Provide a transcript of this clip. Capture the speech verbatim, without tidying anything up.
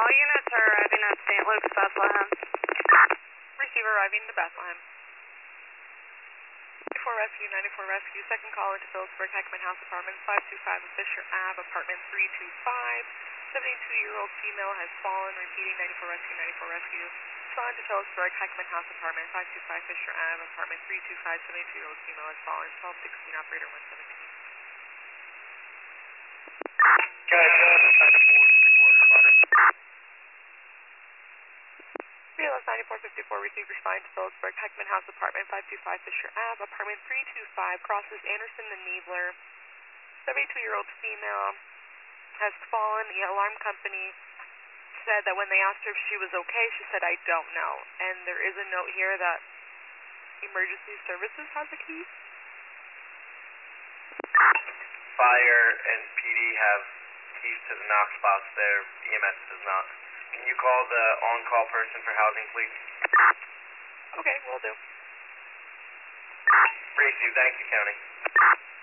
All units are arriving at Saint Luke's, Bethlehem. Receiver arriving to Bethlehem. ninety-four Rescue, ninety-four Rescue, second call into Phillipsburg, Heckman House Apartment, five two five Fisher Ave, apartment three two five. seventy-two-year-old female has fallen. Repeating, ninety-four Rescue, ninety-four Rescue. Respond to Phillipsburg, Heckman House Apartment, five two five Fisher Ave, apartment three two five. seventy-two-year-old female has fallen. twelve sixteen, operator one seventeen. Okay, ninety-four fifty-four, responding. B L S ninety-four fifty-four, receive responding to Phillipsburg, Heckman House Apartment, five two five Fisher Ave, apartment three two five, crosses Anderson and Neebler. seventy-two-year-old female has fallen. The alarm company said that when they asked her if she was okay, she said, I don't know. And there is a note here that emergency services has a key. Fire and P D have keys to the knock spots there. E M S does not. Can you call the on-call person for housing, please? Okay, will do. Receive, thank you, County.